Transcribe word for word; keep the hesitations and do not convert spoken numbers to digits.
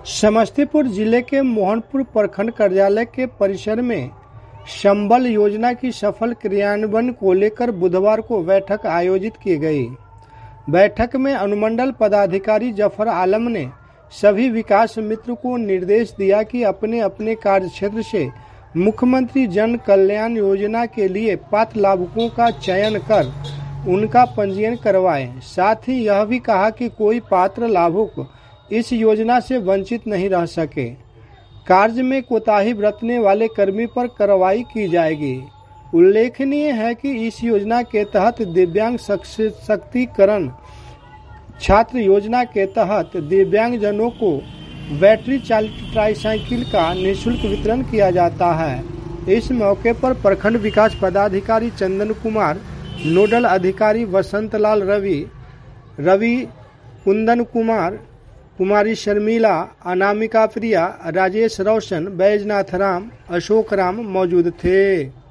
समस्तीपुर जिले के मोहनपुर प्रखंड कार्यालय के परिसर में संबल योजना की सफल क्रियान्वयन को लेकर बुधवार को बैठक आयोजित की गई। बैठक में अनुमंडल पदाधिकारी जफर आलम ने सभी विकास मित्र को निर्देश दिया कि अपने अपने कार्यक्षेत्र से मुख्यमंत्री जन कल्याण योजना के लिए पात्र लाभुकों का चयन कर उनका पंजीयन करवाएं। साथ ही यह भी कहा कि कोई पात्र लाभुक इस योजना से वंचित नहीं रह सके। कार्य में कोताही बरतने वाले कर्मी पर कार्रवाई की जाएगी। उल्लेखनीय है कि इस योजना के तहत दिव्यांग सशक्तिकरण छात्र योजना के तहत दिव्यांगजनों को बैटरी चालित ट्राईसाइकिल का निःशुल्क वितरण किया जाता है। इस मौके पर प्रखंड विकास पदाधिकारी चंदन कुमार, नोडल अधिकारी वसंतलाल रवि, रवि कुंदन कुमार, कुमारी शर्मिला, अनामिका प्रिया, राजेश रोशन, बैजनाथ राम, अशोक राम मौजूद थे।